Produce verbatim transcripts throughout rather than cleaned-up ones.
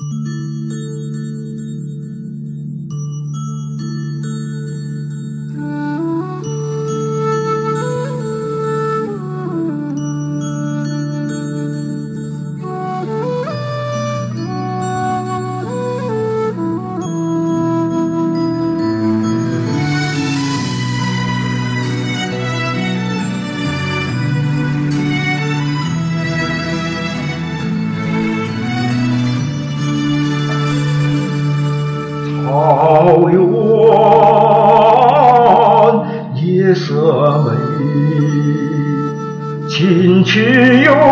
草原夜色美，琴曲悠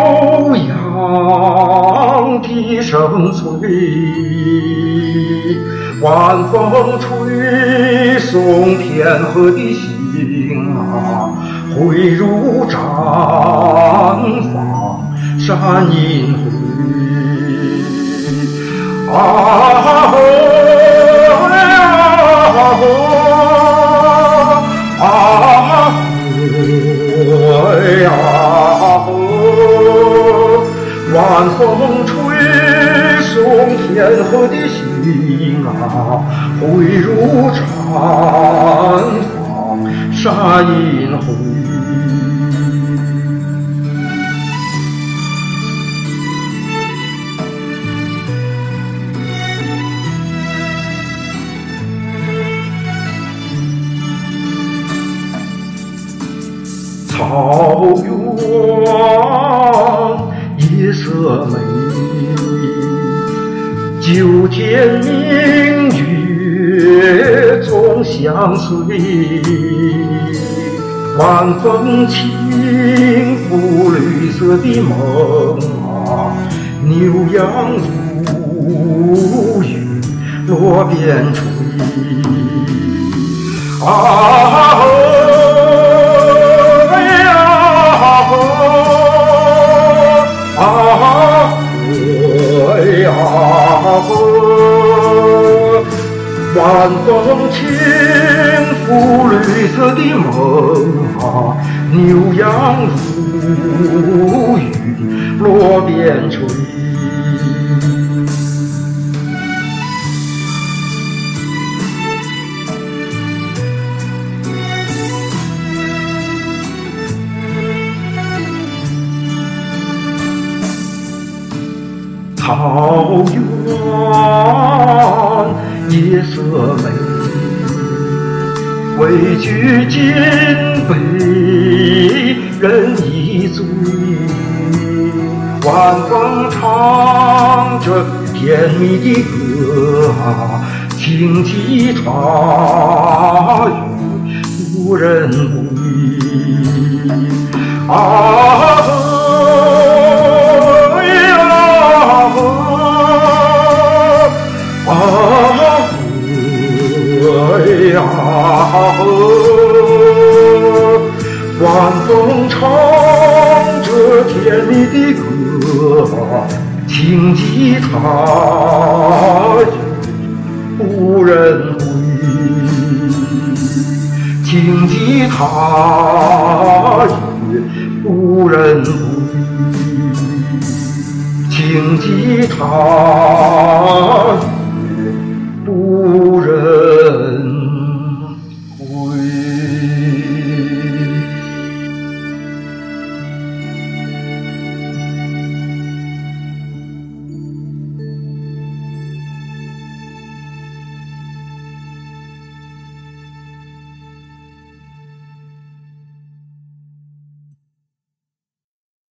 扬笛声催，晚风吹送天河的星啊，汇入毡房山阴辉啊。晚风吹送天河的星啊，汇入毡房山阴辉。草原夜色美，九天明月总相随，晚风轻拂绿色的梦啊，牛羊如雨落边吹啊。晚风轻拂绿色的梦啊，牛羊如雨落边吹。草原夜色美，畏惧金杯人已醉，晚风唱着甜蜜的歌啊，轻骑茶语无人归啊。晚风唱着甜蜜的歌，轻骑茶语无人归，轻骑茶语无人归，轻骑茶语无